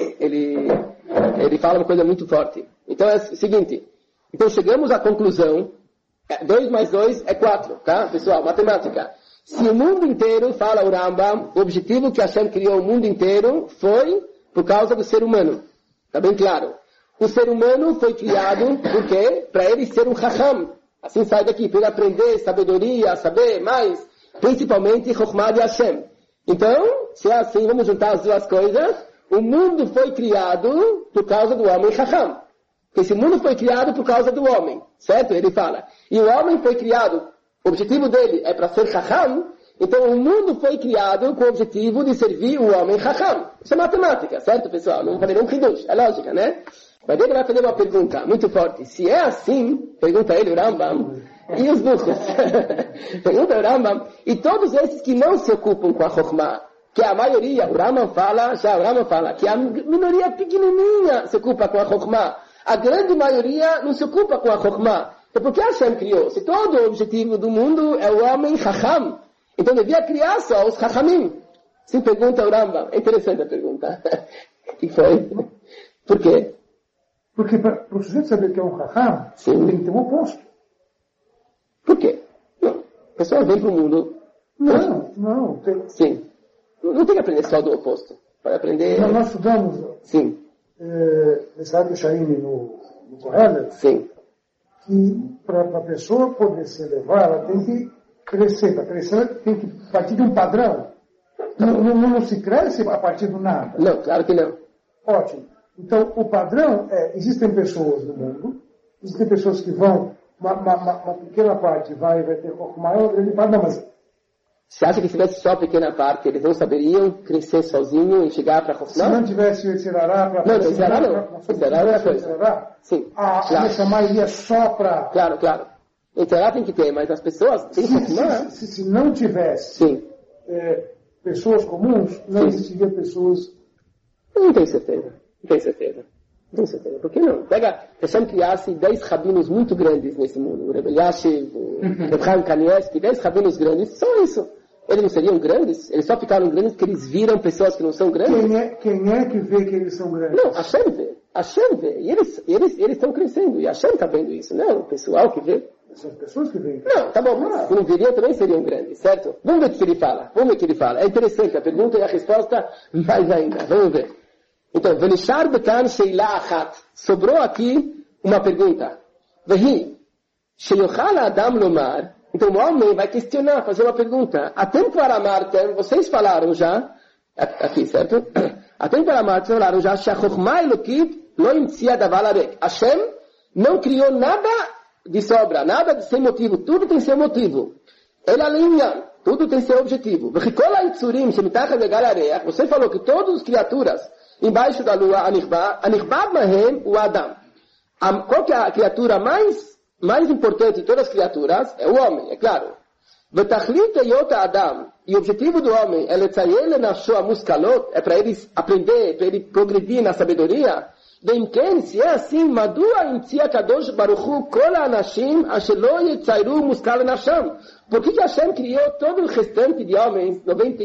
fala uma coisa muito forte. Então é o seguinte, então chegamos à conclusão, 2 mais 2 é 4, tá, pessoal? Matemática. Se o mundo inteiro, fala o Rambam, o objetivo que Hashem criou o mundo inteiro foi por causa do ser humano. Está bem claro. O ser humano foi criado, por quê? Para ele ser um Chacham. Assim sai daqui, para ele aprender sabedoria, saber mais, principalmente Chokhmah de Hashem. Então, se é assim, vamos juntar as duas coisas. O mundo foi criado por causa do homem Chacham. Esse mundo foi criado por causa do homem, certo? Ele fala. E o homem foi criado, o objetivo dele é para ser Chacham, então o mundo foi criado com o objetivo de servir o homem Chacham. Isso é matemática, certo, pessoal? Não falei um Hidush, é lógica, né? Mas ele vai fazer uma pergunta muito forte. Se é assim, pergunta ele, o Rambam, e os burros? Pergunta o Rambam, e todos esses que não se ocupam com a Chokhmah, que a maioria, o Rambam fala que a minoria pequenininha se ocupa com a Chokhmah. A grande maioria não se ocupa com a Chokhmah. Então por que Hashem criou? Se todo o objetivo do mundo é o homem Chacham, então devia criar só os Chachamim. Sim, pergunta o Rambam. É interessante a pergunta. O que foi? Por quê? Porque para o sujeito saber que é um Chacham, tem que ter um oposto. Por quê? Não. A pessoa vem para o mundo. Não. Sim. Não tem que aprender só do oposto. Pode aprender... Nós estudamos... Sim. Nessa Shaini no Kohelet, sim, que para a pessoa poder se elevar, ela tem que crescer. Para crescer tem que partir de um padrão. Não se cresce a partir do nada. Não, claro que não. Ótimo. Então, o padrão é, existem pessoas no mundo, existem pessoas que vão, uma pequena parte vai ter maior, grande parte, não, mas... Você acha que se tivesse só a pequena parte, eles não saberiam crescer sozinhos e chegar para Chokhmah? Se não tivesse o Yetzirará para... Não, Yetzirará não. Yetzirará é outra coisa. Sim. A Neshama iria só para... Claro. Yetzirará tem que ter, mas as pessoas têm Chokhmah. Se não tivesse... Sim. Pessoas comuns, não existiria pessoas... Não tenho certeza. Por que não? Pega, Hashem criasse 10 rabinos muito grandes nesse mundo. O Rebbe Elyashiv, o Reb Chaim Kanievsky, 10 rabinos grandes. Só isso. Eles não seriam grandes? Eles só ficaram grandes porque eles viram pessoas que não são grandes? Quem é que vê que eles são grandes? Não, Hashem vê. E eles estão crescendo. E Hashem está vendo isso. Não, o pessoal que vê. São as pessoas que veem. Não, tá bom, mas se não viriam também seriam grandes, certo? Vamos ver o que ele fala. É interessante a pergunta e a resposta, mais ainda. Vamos ver. Então, Venishar Bekan Sheila Achat. Sobrou aqui uma pergunta. Vehi, Sheyochal Adam Lomar. Então o homem vai questionar, fazer uma pergunta. Atem para Amartem, vocês falaram já, aqui, certo? Atem para Amartem, falaram já, Shechochma Elokit Lo Imtzia Davar Arek. Hashem não criou nada de sobra, nada sem motivo. Tudo tem seu motivo. Ele alinha, tudo tem seu objetivo. Vechikola Itzurim Shemitachas Vegal Areach. Você falou que todas as criaturas embaixo da lua, Anichbad Mahem, o Adam. Qual que é a criatura mais importante de todas as criaturas? É o homem, é claro. Vetachlit Yota Adam. E o objetivo do homem é letzayel nafsho amuskalot, é para ele aprender, para ele progredir na sabedoria. Demken, se é assim, madua imtzia kadosh baruchu kol anashim asher lo yetzayru muskal nafsham. Por que Hashem criou todo o restante de homens,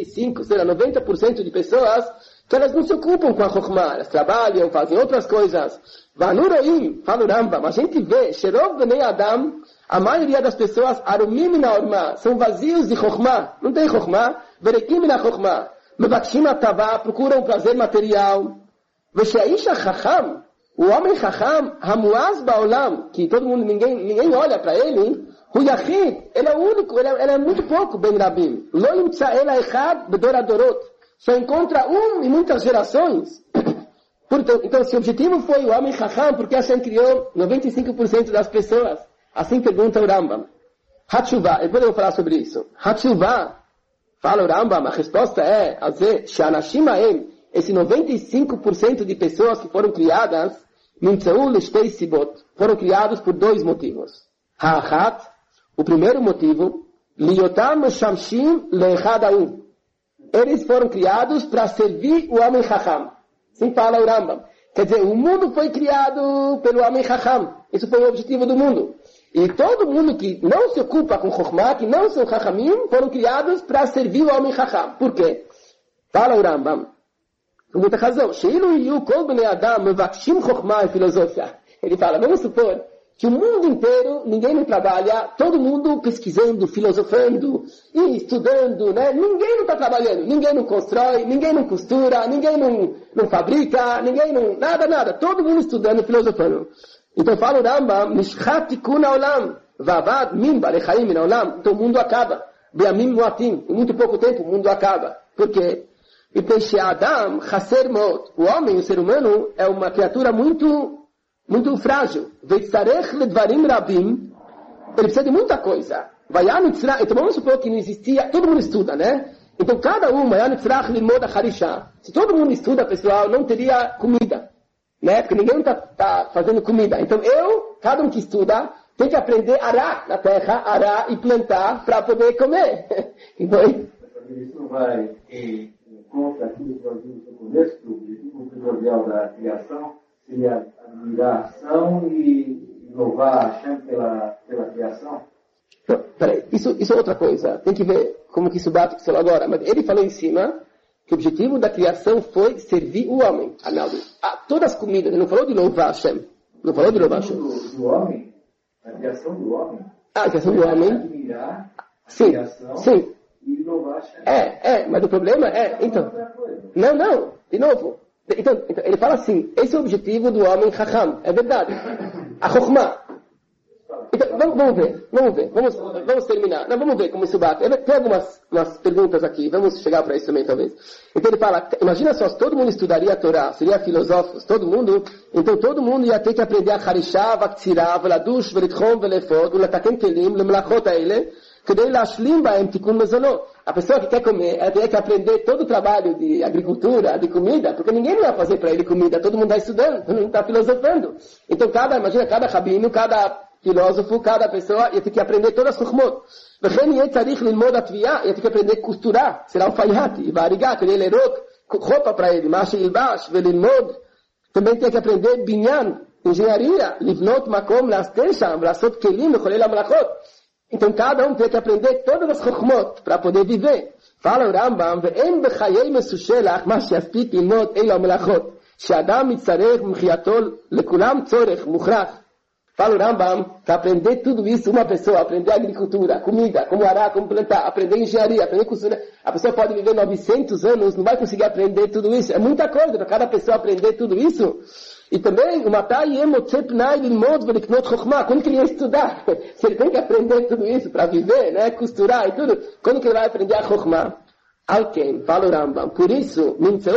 90% de pessoas, que elas não se ocupam com a Chokhmah, elas trabalham, fazem outras coisas. Vanuroim, fala o Rambam, a gente vê, Sherov Bnei Adam, a maioria das pessoas, Arumim na Ormah, são vazios de Chokhmah, não tem Chokhmah, Verekim na Chokhmah, Mevakshim Atavá, procuram o prazer material. Veshaisha Chacham, o homem Chacham, Hamuaz Baolam, que todo mundo, ninguém olha para ele, o Yachid, ele é o único, ele é muito pouco, Ben Rabim. Lo Imtza Ela Echad Bedor Adorot. Só encontra em muitas gerações. Então, se o objetivo foi o homem Chacham, porque Hashem criou 95% das pessoas? Assim pergunta o Rambam. Hatshuvah, depois eu vou falar sobre isso. Hatshuvah, fala o Rambam, a resposta é, Shanashim Haem, esse 95% de pessoas que foram criadas, foram criados por 2 motivos. Ha'achat, o primeiro motivo, Liyotam Shamshim Le'echad Ha'u. Eles foram criados para servir o homem Chacham. Assim fala o Rambam. Quer dizer, o mundo foi criado pelo homem Chacham. Isso foi o objetivo do mundo. E todo mundo que não se ocupa com Chokhmah, que não são Chachamim, foram criados para servir o homem Chacham. Por quê? Fala o Rambam. Com muita razão. Sheilu Yu Kol Bnei Adam Mevakshim Chokhmah e filosofia. Ele fala, vamos supor que o mundo inteiro, ninguém não trabalha, todo mundo pesquisando, filosofando e estudando, né? Ninguém não está trabalhando, ninguém não constrói, ninguém não costura, ninguém não fabrica, ninguém não... Nada. Todo mundo estudando, filosofando. Então fala o Rambam, Mishchat Tikun Haolam, Vavad Min Barechaim Min Haolam. Então o mundo acaba. Be'amim Muatim. Em muito pouco tempo o mundo acaba. Por quê? E Peixe Adam, Chaser Mot. O homem, o ser humano, é uma criatura muito frágil. Veitzarech ledvarim rabim. Ele precisa de muita coisa. Então vamos supor que não existia... Todo mundo estuda, né? Então cada se todo mundo estuda, pessoal, não teria comida. Né? Porque ninguém está fazendo comida. Então cada um que estuda, tem que aprender a arar na terra, arar e plantar para poder comer. Então, isso não vai contra aquilo que nós vimos no começo, do objetivo primordial da criação, seria admirar a ação e louvar a Hashem pela criação? Não, peraí, isso é outra coisa. Tem que ver como que isso bate com o celular agora. Mas ele falou em cima que o objetivo da criação foi servir o homem. Arnaldo, todas as comidas, ele não falou de louvar a Hashem. Não falou de louvar a Hashem. Do homem? A criação do homem? A criação do homem. Admirar a criação. Sim. E louvar a Hashem. Mas o problema é... Então, não, de novo. Então, ele fala assim, esse é o objetivo do homem Chacham. É verdade. A Chokhmah. Então, vamos terminar. Não, vamos ver como isso bate. Tem umas perguntas aqui, vamos chegar para isso também, talvez. Então ele fala, imagina só, se todo mundo estudaria a Torá, seria filósofos, todo mundo, então todo mundo ia ter que aprender a Harishá, Vaktsirá, Veladush, Velitchom, Velefod, Ulatakem Kelim, Lemlachot Aile, a pessoa que quer comer, ela tem que aprender todo o trabalho de agricultura, de comida, porque ninguém vai fazer para ele comida, todo mundo está estudando, todo mundo está filosofando. Então imagina cada rabino, cada filósofo, cada pessoa ia ter que aprender todas as chokhmot. Ia ter que aprender a costurar, será um alfaiate, varigar, aquele roupa para ele, macha ilbash, velimod. Também tem que aprender binyan, engenharia, livnot makom, lastesham, lasot kelim, mecholel amlachot. Então cada um tem que aprender todas as chokhmot para poder viver. Fala o Rambam, ve'em bechayei mesushelach, ma she'aspik lilmod elo melachot, she'adam mitzarech m'chiatol lekulam tzorech muchrach. Fala o Rambam, que aprender tudo isso, uma pessoa, aprender agricultura, comida, como arar, como plantar, aprender engenharia, aprender costura, a pessoa pode viver 900 anos, não vai conseguir aprender tudo isso. É muita coisa para cada pessoa aprender tudo isso. E também, quando que ele ia estudar? Se ele tem que aprender tudo isso para viver, né, costurar e tudo, quando que ele vai aprender a Chokhmah? Alken, fala o Rambam. Por isso,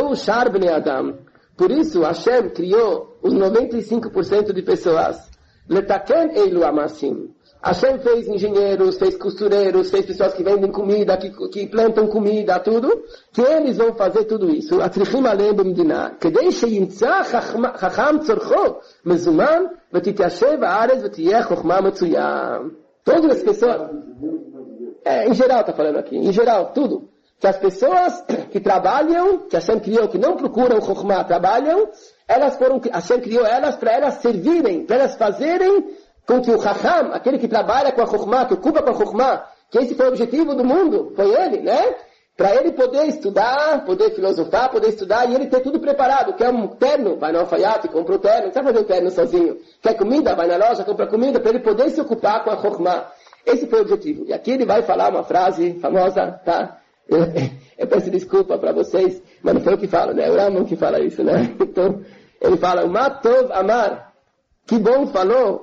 por isso Hashem criou os 95% de pessoas. Letaken eilu amasim. Hashem fez engenheiros, fez costureiros, fez pessoas que vendem comida, que plantam comida, tudo, que eles vão fazer tudo isso. Atrichim alem b'mdina, kedei sheyimtza chacham tzorcho mezuman, v'titiyashev haaretz v'tiyeh chokhmah metzuyam. Todas as pessoas, em geral está falando aqui, em geral, tudo. Que as pessoas que trabalham, que Hashem criou, que não procuram chokhmah, trabalham, Hashem criou elas para elas servirem, para elas fazerem com que o Chacham, aquele que trabalha com a Chokhmah, que ocupa com a Chokhmah, que esse foi o objetivo do mundo, foi ele, né? Para ele poder estudar, poder filosofar, poder estudar, e ele ter tudo preparado, quer um terno, vai no alfaiate, compra o terno, não precisa fazer o terno sozinho, quer comida, vai na loja, compra comida, para ele poder se ocupar com a Chokhmah. Esse foi o objetivo. E aqui ele vai falar uma frase famosa, tá? Eu peço desculpa para vocês, mas não foi eu que falo, né? É o Rambam que fala isso, né? Então, ele fala, o Matov Amar, que bom falou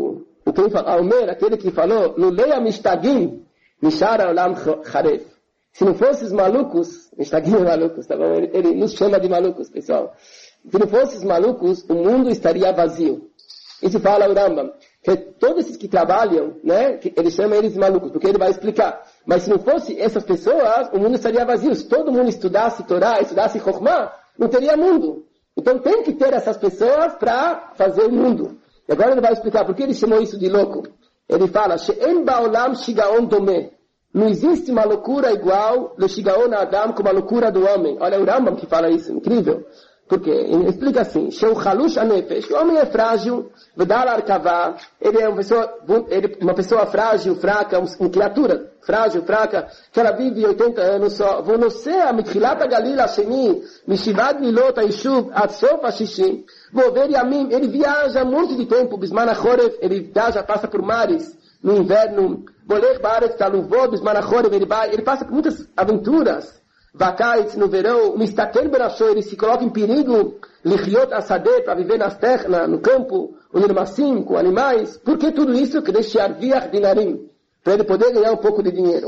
quem falou, Almer, aquele que falou, no leia Mishtagim, Mishara Olam Charef. Se não fossem os malucos, Mishtagim é malucos, tá bom? Ele nos chama de malucos, pessoal. Se não fossem os malucos, o mundo estaria vazio. Isso fala o Rambam. Que todos esses que trabalham, né, ele chama eles de malucos, porque ele vai explicar. Mas se não fosse essas pessoas, o mundo estaria vazio. Se todo mundo estudasse Torá, estudasse Chokhmah, não teria mundo. Então tem que ter essas pessoas para fazer o mundo. E agora ele vai explicar por que ele chamou isso de louco. Ele fala, She'en ba'olam shigaon domeh. Não existe uma loucura igual le shigaon adam como a loucura do homem. Olha o Rambam que fala isso, incrível. Por quê? Ele explica assim, Sheu chalush anefesh. O homem é frágil, vedal arkavá. Ele é uma pessoa frágil, fraca, uma criatura frágil, fraca, que ela vive 80 anos só. Vonosea mitchilat galil hasheni, mishivad milot haishuv, ad sof hashishim. Vover yamim, ele viaja muito de tempo, bisman achoref, ele viaja, passa por mares, no inverno. Volech baaretz taluvot, bisman achoref, ele passa por muitas aventuras. Vacais no verão, mistaken benachô, ele se coloca em perigo, lichiot asadeh, para viver nas terras, no campo, o nirmassim, com animais. Por que tudo isso? Que deixe arviach dinarim, para ele poder ganhar um pouco de dinheiro.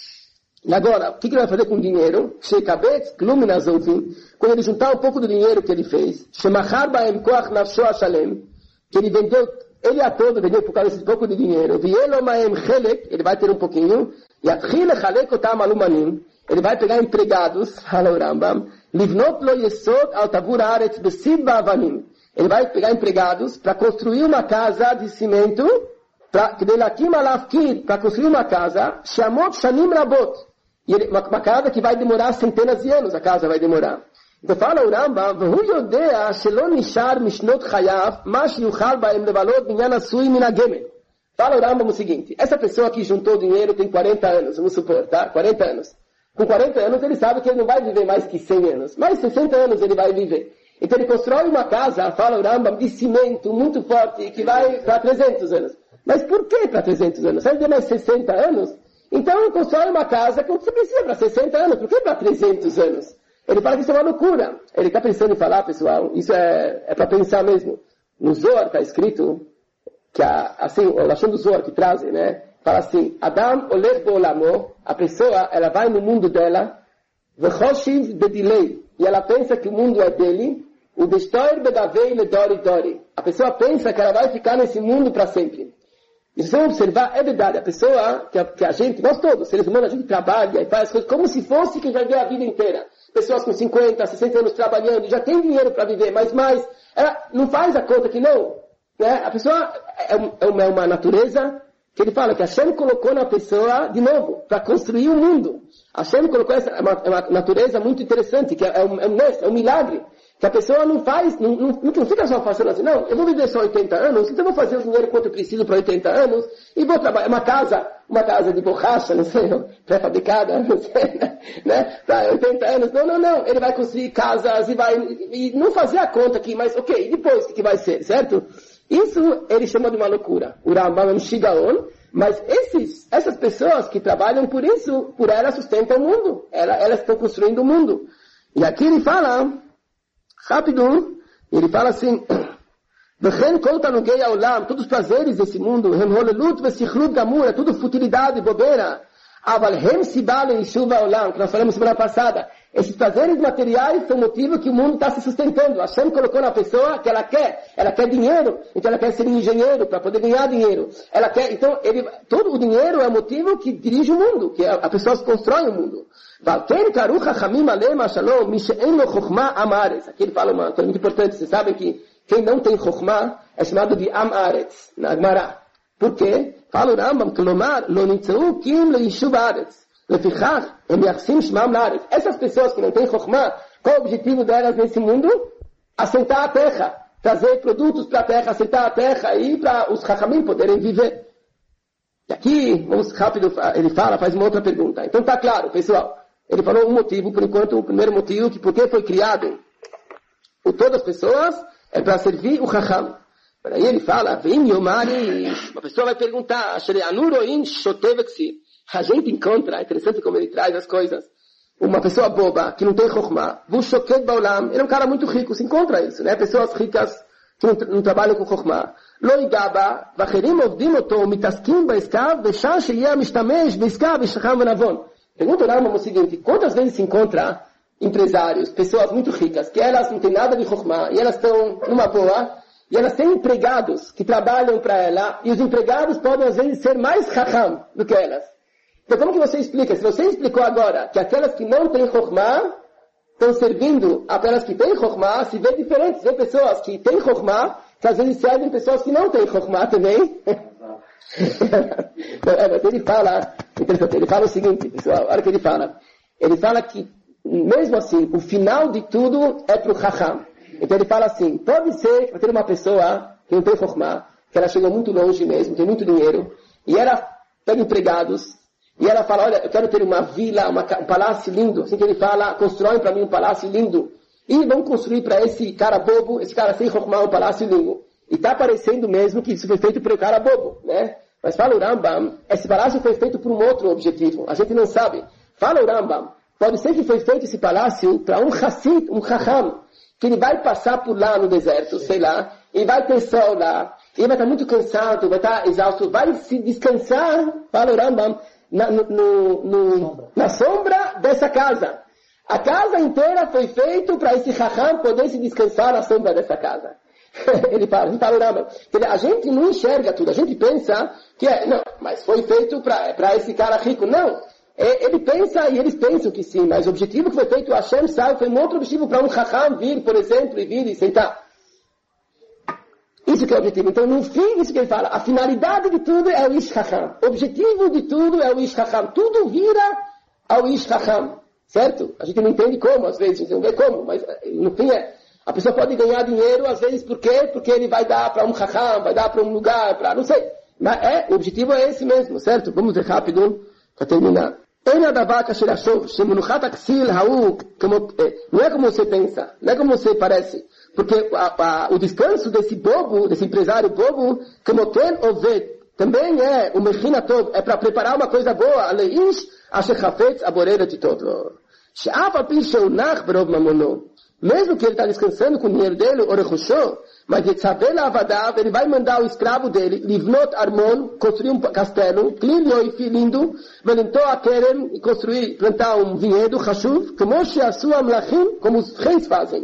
E agora, o que ele vai fazer com o dinheiro? Sheikabetz, gluminazovim, quando ele juntar um pouco do dinheiro que ele fez, shemachar baem koach nafsho ashalem, que ele vendeu, ele a todo vendeu por causa desse pouco de dinheiro, vielo maem chelek, ele vai ter um pouquinho, e atchile chalek otam alumanim, ele vai pegar empregados, fala o Rambam, livnot lo yesod al tavur haaretz besid ba'avanim. Ele vai pegar empregados para construir uma casa de cimento, para construir uma casa, shamot shanim rabot. Uma casa que vai demorar centenas de anos, a casa vai demorar. Então fala o Rambam, v'hu yodea shelo nishar mishnot chayav, ma sheyuchal ba'em levalot binyan asui min hagemen. Fala o Rambam o seguinte, essa pessoa que juntou dinheiro tem 40 anos, vamos supor, tá? 40 anos. Com 40 anos ele sabe que ele não vai viver mais que 100 anos. Mais 60 anos ele vai viver. Então ele constrói uma casa, fala o Rambam, de cimento muito forte, que vai para 300 anos. Mas por que para 300 anos? Se ele tem mais 60 anos, então ele constrói uma casa que você precisa para 60 anos. Por que para 300 anos? Ele fala que isso é uma loucura. Ele está pensando em falar, pessoal, isso é para pensar mesmo. No Zohar está escrito, assim, o Lashon do Zohar que trazem, né? Fala assim, Adam olech bo'olamo, a pessoa, ela vai no mundo dela, v'choshiv bedilei, e ela pensa que o mundo é dele, o destoir bedavei ledori dori. A pessoa pensa que ela vai ficar nesse mundo para sempre. E se você observar, é verdade, a pessoa, que a gente, nós todos, seres humanos, a gente trabalha e faz as coisas como se fosse que vai viver a vida inteira. Pessoas com 50, 60 anos trabalhando, já tem dinheiro para viver, mas ela não faz a conta que não. Né? A pessoa é uma natureza que ele fala que Hashem colocou na pessoa, de novo, para construir o mundo. Hashem colocou essa, é uma natureza muito interessante, que é um milagre. Que a pessoa não faz, não fica só fazendo assim, não, eu vou viver só 80 anos, então eu vou fazer o dinheiro quanto eu preciso para 80 anos, e vou trabalhar, uma casa de borracha, não sei, pré-fabricada, não sei, né, para 80 anos, não, ele vai construir casas e não fazer a conta aqui, mas ok, e depois o que vai ser, certo? Isso ele chama de uma loucura, o Rambam é um shigaon, mas essas pessoas que trabalham por isso, por elas sustentam o mundo, elas estão construindo o mundo. E aqui ele fala, rápido, ele fala assim, todos os prazeres desse mundo, é tudo futilidade, bobeira. Que nós falamos semana passada. Esses prazeres materiais são o motivo que o mundo está se sustentando. Hashem colocou na pessoa que ela quer dinheiro, então ela quer ser engenheiro para poder ganhar dinheiro. Ela quer, então, todo o dinheiro é o motivo que dirige o mundo, que a pessoa constrói o mundo. Aqui ele fala uma coisa muito importante. Vocês sabem que quem não tem Chokhmah é chamado de Am Aretz, na Gemara. Por quê? Fala o Rambam, Klomar, lo nitzeu kim leishuv Aretz. Lefichach, em yachsim shmam la'aretz. Essas pessoas que não têm Chokhmah, qual é o objetivo delas nesse mundo? Assentar a terra, trazer produtos para a terra, assentar a terra e para os Chachamim poderem viver. E aqui, vamos rápido, ele faz uma outra pergunta. Então tá claro, pessoal. Ele falou um motivo, por enquanto, o primeiro motivo, que porque foi criado por todas as pessoas, é para servir o Chacham. Aí ele fala, vem Yomari, uma pessoa vai perguntar, a gente encontra, é interessante como ele traz as coisas, uma pessoa boba, que não tem Chokhmah, ele é um cara muito rico, se encontra isso, né? Pessoas ricas que não trabalham com Chokhmah. Pergunta o Rambam o seguinte, quantas vezes se encontra empresários, pessoas muito ricas, que elas não têm nada de Chokhmah, e elas estão numa boa, e elas têm empregados que trabalham para ela, e os empregados podem às vezes ser mais Chacham do que elas. Então como que você explica? Se você explicou agora que aquelas que não têm Chokhmah estão servindo aquelas que têm Chokhmah, se vê diferente, se vê pessoas que têm Chokhmah, que às vezes servem pessoas que não têm Chokhmah também. Mas ele fala, interessante, ele fala o seguinte, pessoal, olha o que ele fala que mesmo assim, o final de tudo é para o Chacham. Então ele fala assim, pode ser que vai ter uma pessoa que não tem Chokhmah, que ela chegou muito longe mesmo, tem muito dinheiro, e ela pega empregados, e ela fala, olha, eu quero ter uma vila, um palácio lindo, assim que ele fala, constroem para mim um palácio lindo, e vão construir para esse cara bobo, esse cara sem Chokhmah, um palácio lindo. E está parecendo mesmo que isso foi feito por um cara bobo, né? Mas fala o Rambam, esse palácio foi feito por um outro objetivo, a gente não sabe. Fala o Rambam, pode ser que foi feito esse palácio para um Hassid, um Chacham, que ele vai passar por lá no deserto, sei lá, e vai ter sol lá, e vai estar muito cansado, vai estar exausto, vai se descansar, fala o Rambam, na sombra dessa casa. A casa inteira foi feita para esse Chacham poder se descansar na sombra dessa casa. Ele fala o Rambam, a gente não enxerga tudo, a gente pensa que não, mas foi feito para esse cara rico. Não, ele pensa e eles pensam que sim, mas o objetivo que foi feito, Hashem sabe, foi um outro objetivo para um Chacham vir, por exemplo, e vir e sentar. Isso que é o objetivo. Então, no fim, isso que ele fala, a finalidade de tudo é o Ish Chacham. O objetivo de tudo é o Ish Chacham. Tudo vira ao Ish Chacham. Certo? A gente não entende como, às vezes, a gente não vê como, mas no fim a pessoa pode ganhar dinheiro, às vezes, por quê? Porque ele vai dar para um Chacham, vai dar para um lugar, não sei. Mas o objetivo é esse mesmo, certo? Vamos ver rápido, para terminar. Não é como você pensa, não é como você parece. Porque o descanso desse bobo, desse empresário bobo, também é o Mechina Tov, é para preparar uma coisa boa, Mesmo que ele está descansando com o dinheiro dele, Orechushô, mas ele vai mandar o escravo dele, Livnot Armon, construir um castelo, Klilioifi, lindo, Velentou a Kerem, e plantar um vinhedo, Hashuv, como os reis fazem.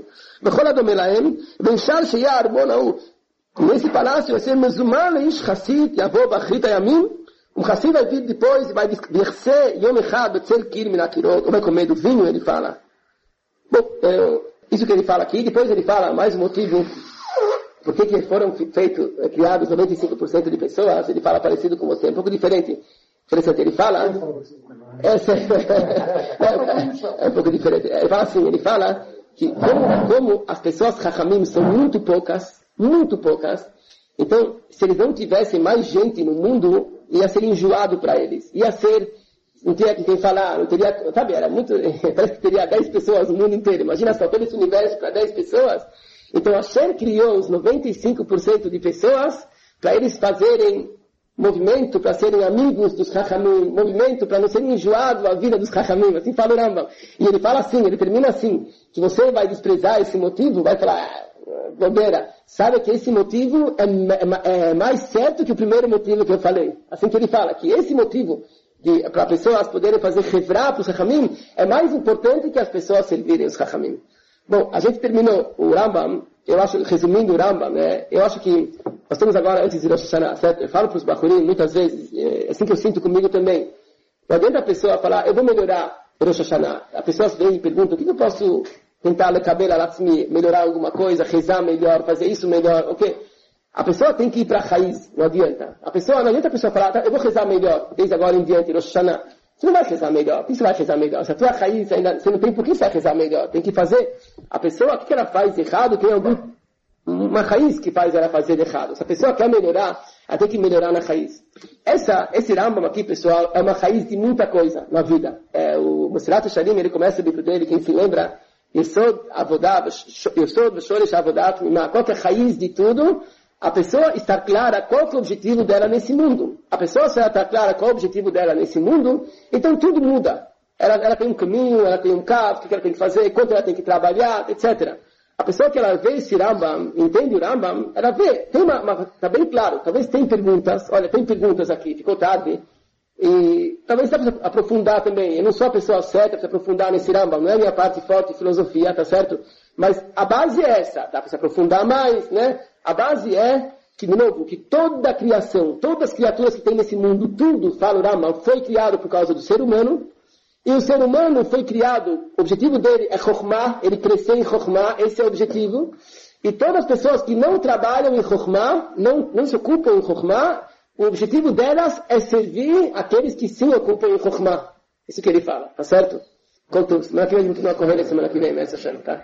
Nesse palácio vai ser Mezumalish, Hassid, Yavô, Bachrit, Yamim. Hassid vai vir depois, vai descer, Yom Echad, Betzel Kir, Minakirot, vai comer do vinho, ele fala. Bom, isso que ele fala aqui, depois ele fala mais um motivo, por que foram criados 95% de pessoas, ele fala parecido com você, um pouco diferente. Interessante, ele fala... É um pouco diferente. Ele fala assim, ele fala que como as pessoas Chachamim são muito poucas, então, se eles não tivessem mais gente no mundo, ia ser enjoado para eles. Ia ser, não teria quem falar, não teria, sabe, era muito, parece que teria 10 pessoas no mundo inteiro. Imagina só, todo esse universo para 10 pessoas. Então, Hashem criou os 95% de pessoas para eles fazerem movimento, para serem amigos dos Chachamim, movimento para não serem enjoados a vida dos Chachamim. Assim fala o Rambam. E ele fala assim, ele termina assim, que você vai desprezar esse motivo, vai falar... bobeira, sabe que esse motivo é mais certo que o primeiro motivo que eu falei. Assim que ele fala, que esse motivo para as pessoas poderem fazer Hevrá para os Chachamim é mais importante que as pessoas servirem os Chachamim. Bom, a gente terminou o Rambam, eu acho, resumindo o Rambam, eu acho que nós estamos agora antes de Rosh Hashanah, certo? Eu falo para os Bachurim muitas vezes, é assim que eu sinto comigo também. Não adianta a pessoa falar, eu vou melhorar Rosh Hashanah. A pessoa vem e pergunta, o que eu posso tentar melhorar alguma coisa, rezar melhor, fazer isso melhor, ok? A pessoa tem que ir para a raiz, não adianta. Não adianta a pessoa falar, eu vou rezar melhor, desde agora em diante, Rosh Hashanah. Você não vai rezar melhor. Por que você vai rezar melhor? Se a tua raiz ainda, você não tem por que você vai rezar melhor. Tem que fazer. A pessoa, o que ela faz errado, tem uma raiz que faz ela fazer errado. Se a pessoa quer melhorar, ela tem que melhorar na raiz. Esse Rambam aqui, pessoal, é uma raiz de muita coisa na vida. O Mesilat Yesharim, ele começa o livro dele, quem se lembra, Yesod B'Shoresh Avodat Mimah. Qual que é a raiz de tudo? A pessoa está clara qual que é o objetivo dela nesse mundo. A pessoa, se ela está clara qual é o objetivo dela nesse mundo, então tudo muda. Ela tem um caminho, ela tem um carro, o que ela tem que fazer, quanto ela tem que trabalhar, etc. A pessoa que ela vê esse Rambam, entende o Rambam, ela vê, está bem claro, talvez tem perguntas, olha, tem perguntas aqui, ficou tarde, e talvez dá para aprofundar também. Eu não sou a pessoa certa para aprofundar nesse Rambam, não é a minha parte forte de filosofia, tá certo? Mas a base é essa, dá para se aprofundar mais, né? A base é que, de novo, que toda a criação, todas as criaturas que tem nesse mundo, tudo, fala o Rambam, foi criado por causa do ser humano, e o ser humano foi criado, o objetivo dele é Chokhmah, ele crescer em Chokhmah, esse é o objetivo, e todas as pessoas que não trabalham em Chokhmah, não se ocupam em Chokhmah, o objetivo delas é servir aqueles que sim ocupam em Chokhmah. Isso que ele fala, tá certo? Semana que vem a gente continua correndo, semana que vem, tá?